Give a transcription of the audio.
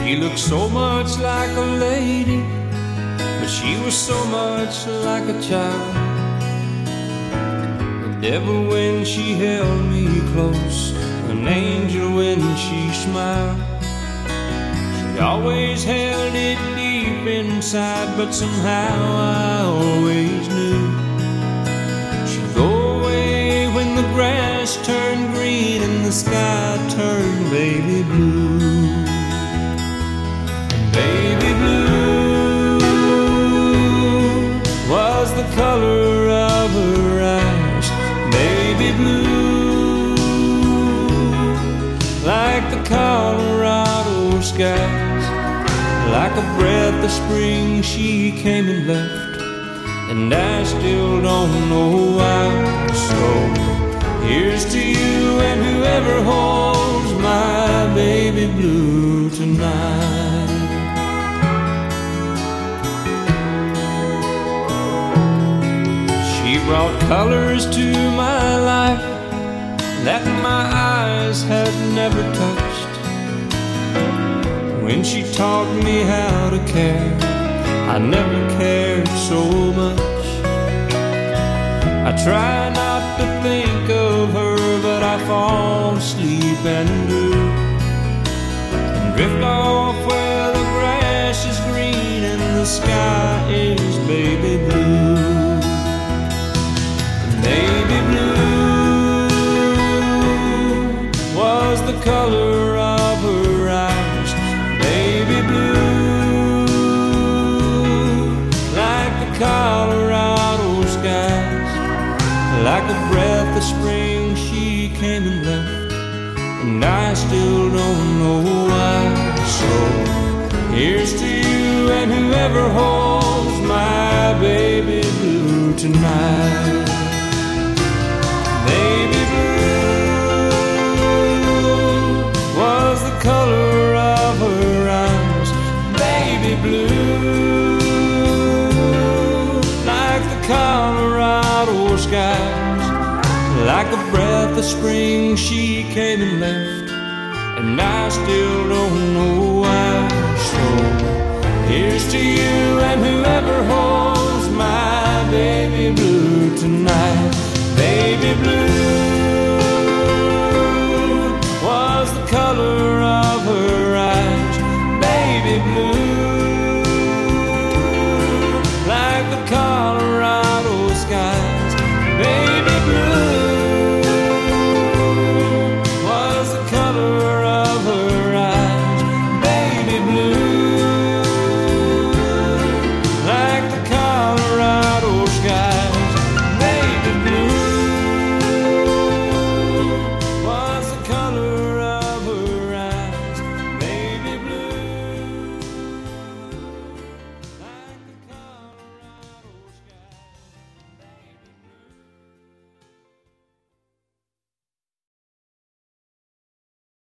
She looked so much like a lady, but she was so much like a child. The devil when she held me close, an angel when she smiled. She always held it deep inside, but somehow I always knew she'd go away when the grass turned green and the sky turned baby blue. Baby blue was the color of her eyes. Baby blue, like the Colorado skies. Like a breath of spring she came and left, and I still don't know why. So here's to you and whoever holds my baby blue tonight. She brought colors to my life that my eyes had never touched. When she taught me how to care, I never cared so much. I try not to think of her, but I fall asleep and do, and drift off where the grass is green and the sky is baby blue. Baby blue was the color of her eyes. Baby blue, like the Colorado skies. Like a breath of spring she came and left, and I still don't know why. So here's to you and whoever holds my baby blue tonight. Baby blue was the color of her eyes. Baby blue, like the Colorado skies. Like a breath of spring she came and left, and I still don't know why. So here's to you and whoever holds my baby blue tonight.